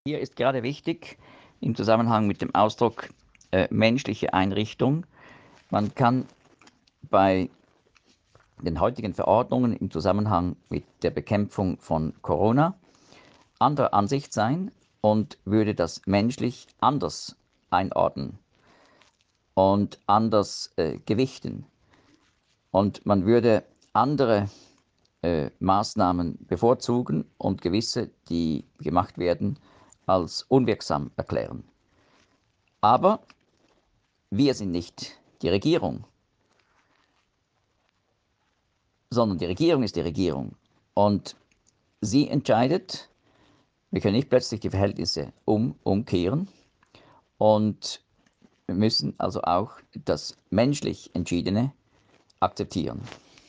Hier ist gerade wichtig im Zusammenhang mit dem Ausdruck menschliche Einrichtung. Man kann bei den heutigen Verordnungen im Zusammenhang mit der Bekämpfung von Corona anderer Ansicht sein und würde das menschlich anders einordnen und anders gewichten. Und man würde andere Maßnahmen bevorzugen und gewisse, die gemacht werden, als unwirksam erklären. Aber wir sind nicht die Regierung, sondern die Regierung ist die Regierung. Und sie entscheidet, wir können nicht plötzlich die Verhältnisse umkehren und wir müssen also auch das menschlich Entschiedene akzeptieren.